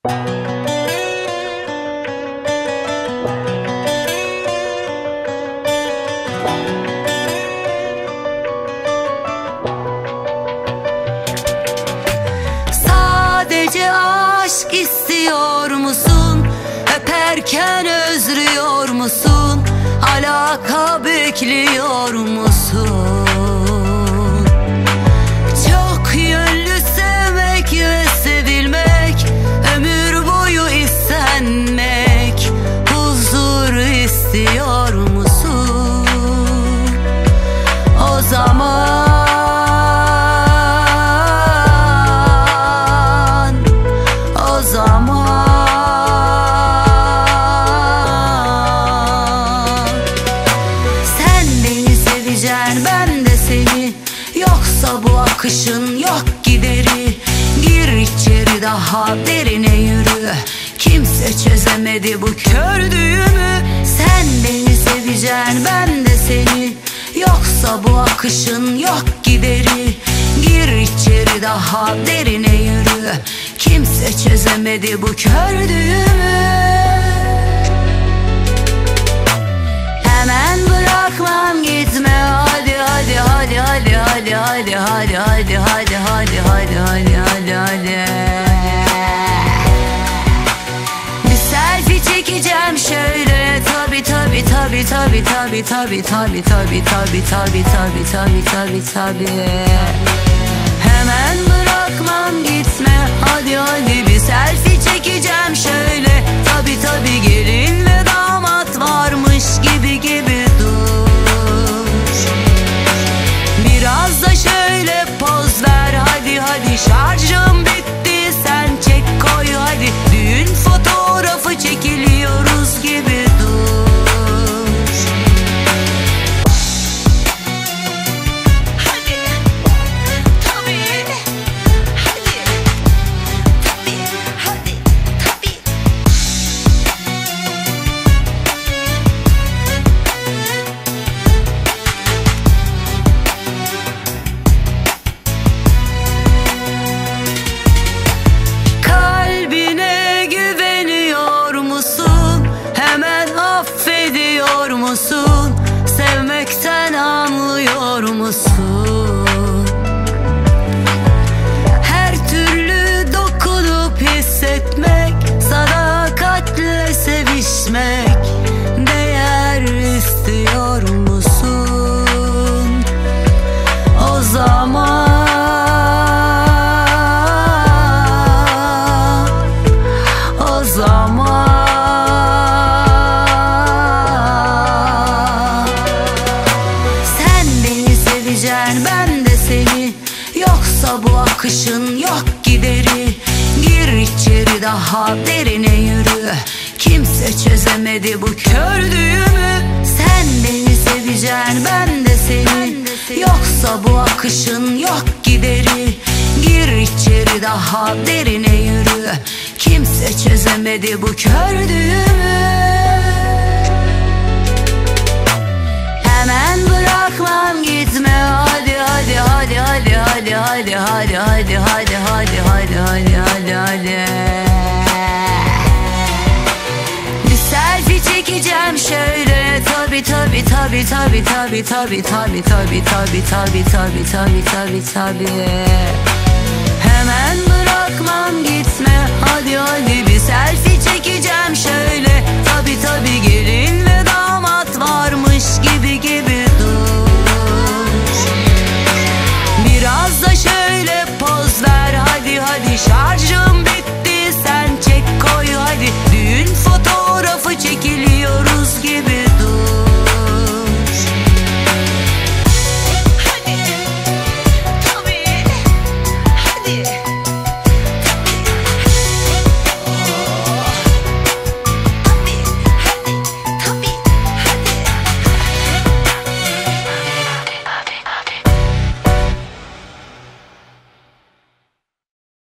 Sadece aşk istiyor musun? Öperken özlüyor musun? Alaka bekliyor musun? Çok yönlü sevmek ve sevilmek, ömür boyu istenmek. Huzur istiyor musun? O zaman sen beni seveceksin, ben de seni. Yoksa bu akışın yok gideri. Gir içeri, daha derine yürü. Kimse çözemedi bu kör düğümü. Sen beni seveceksin, ben de seni. Yoksa bu akışın yok gideri. Gir içeri, daha derine yürü. Kimse çözemedi bu kör düğümü. Hemen bırakmam, gitme, hadi hadi hadi hadi hadi hadi hadi hadi hadi hadi hadi hadi hadi hadi. Bir selfie çekeceğim şöyle, tabi tabi tabi tabi tabi tabi tabi tabi tabi tabi tabi tabi tabi tabi. Hemen bırakmam, gitme, hadi hadi. Bir selfie çekeceğim şöyle, tabi tabi. Gelin ve damat varmış gibi gibi dur. Biraz da şöyle poz ver, hadi hadi. Şarjım bitti, sen çek koy hadi. Düğün fotoğrafı çekiliyoruz gibi dur. Affediyor musun? Sevmekten anlıyor musun? Her türlü dokunup hissetmek, sadakatle sevişmek. Değer istiyor musun? O zaman ben de seni. Yoksa bu akışın yok gideri. Gir içeri, daha derine yürü. Kimse çözemedi bu kör düğümü. Sen beni seveceksin, ben de seni. Yoksa bu akışın yok gideri. Gir içeri, daha derine yürü. Kimse çözemedi bu kör düğümü. Hemen bırakmam, gitme, hadi hadi hadi hadi hadi hadi hadi hadi hadi hadi hadi hadi hadi hadi. Bir selfie çekeceğim şöyle, tabi tabi tabi tabi tabi tabi tabi tabi tabi tabi tabi tabi tabi tabi. Hemen bırakmam, gitme, hadi hadi